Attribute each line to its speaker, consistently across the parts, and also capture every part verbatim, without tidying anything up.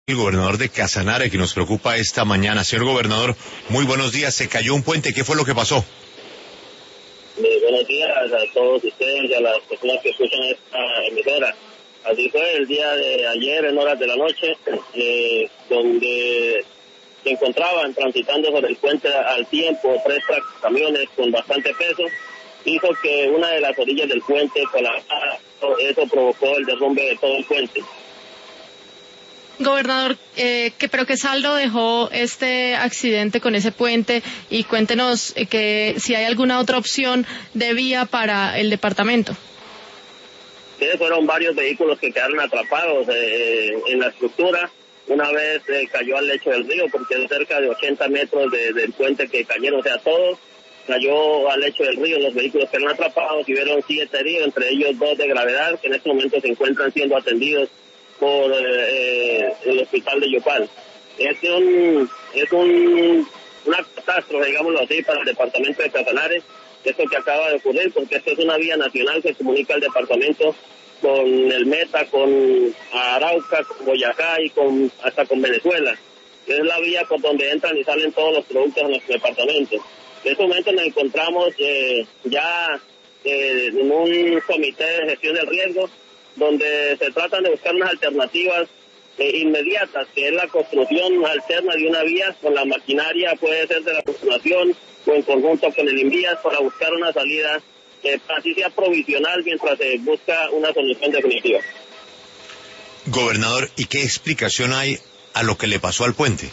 Speaker 1: El gobernador de Casanare, que nos preocupa esta mañana. Señor gobernador, muy buenos días. Se cayó un puente. ¿Qué fue lo que pasó?
Speaker 2: Muy buenos días a todos ustedes y a las personas que escuchan esta emisora. Así fue el día de ayer, en horas de la noche, eh, donde se encontraban transitando sobre el puente al tiempo tres camiones con bastante peso. Hizo que una de las orillas del puente colapsara. Eso provocó el derrumbe de todo el puente.
Speaker 3: Gobernador, eh, ¿qué, pero qué saldo dejó este accidente con ese puente? Y cuéntenos eh, que si hay alguna otra opción de vía para el departamento.
Speaker 2: Sí, fueron varios vehículos que quedaron atrapados eh, en la estructura. Una vez eh, cayó al lecho del río, porque es cerca de ochenta metros de, del puente que cayeron, o sea, todos cayó al lecho del río. Los vehículos quedaron atrapados y hubieron siete heridos, entre ellos dos de gravedad, que en este momento se encuentran siendo atendidos por eh, el hospital de Yopal. Es un es un una catástrofe, digámoslo así, para el departamento de Casanare, esto que acaba de ocurrir, porque esta es una vía nacional que comunica el departamento con el Meta, con Arauca, con Boyacá y con hasta con Venezuela. Es la vía por donde entran y salen todos los productos de nuestro departamento. En este momento nos encontramos eh, ya eh, en un comité de gestión del riesgo, donde se tratan de buscar unas alternativas eh, inmediatas, que es la construcción alterna de una vía con la maquinaria, puede ser de la construcción o en conjunto con el Invías, para buscar una salida que así sea provisional mientras se busca una solución definitiva.
Speaker 1: Gobernador, ¿y qué explicación hay a lo que le pasó al puente?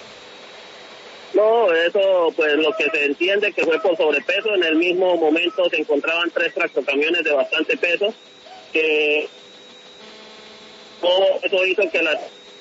Speaker 2: No, eso pues lo que se entiende que fue por sobrepeso. En el mismo momento se encontraban tres tractocamiones de bastante peso, que todo eso hizo que las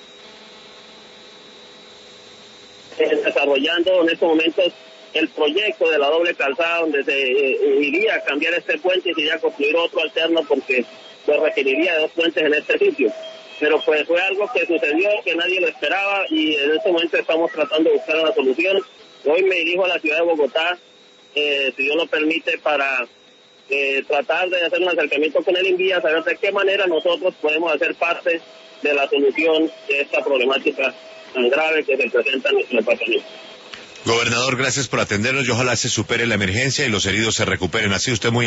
Speaker 2: eh, desarrollando en estos momentos el proyecto de la doble calzada, donde se eh, iría a cambiar este puente y se iría a construir otro alterno, porque pues requeriría de dos puentes en este sitio. Pero pues fue algo que sucedió, que nadie lo esperaba, y en este momento estamos tratando de buscar una solución. Hoy me dirijo a la ciudad de Bogotá, eh, si Dios lo permite, para Eh, tratar de hacer un acercamiento con el Invías, saber de qué manera nosotros podemos hacer parte de la solución de esta problemática tan grave que se presenta en nuestro departamento.
Speaker 1: Gobernador, gracias por atendernos y ojalá se supere la emergencia y los heridos se recuperen. Así usted muy